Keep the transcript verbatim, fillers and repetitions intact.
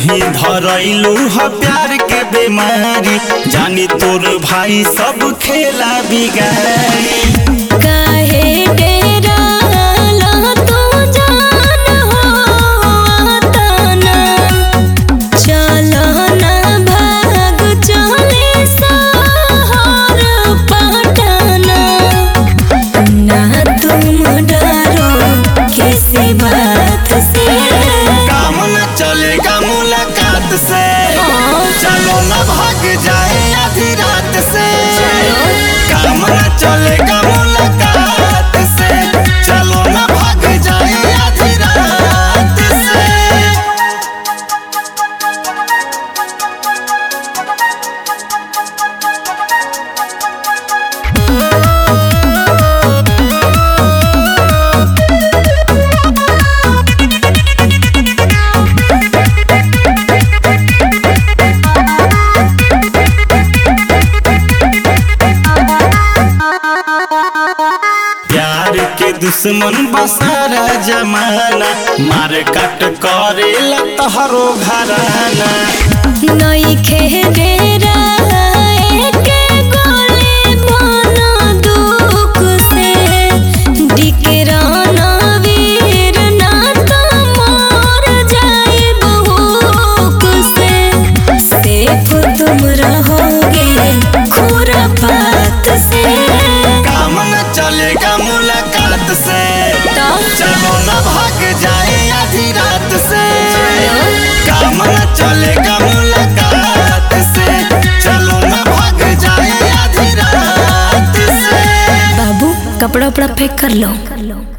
ही धरैलू ह प्यार के बीमारी, जानी तोर भाई सब खेला बिगाड़ी। काहे डेरा ला तू जान हो तना, चलो ना भाग चले शहर पटना। ना तुम डरो किसी बात से, काम न चलेगा मुलाकात से, चलो न भाग जाए आधी रात से। काम न चलेगा मुलाकात से, चलो न भाग जाए आधी रात से। प्यार के दुश्मन बसारा जमाना, मार काट करेला तोहरो घराना। नइखे डेरा एके गोली बना दुख से, डिकराना वीर ना तो मर जाइब हुक से। सिर्फ तुम रहोगे खुरापात से, काम न चलेगा मुलाकात से, चलो न भाग जाए आधी रात से। काम न चलेगा मुलाकात से, चलो न भाग जाए आधी रात से। बाबू कपड़ा उपड़ा फेंक कर लो।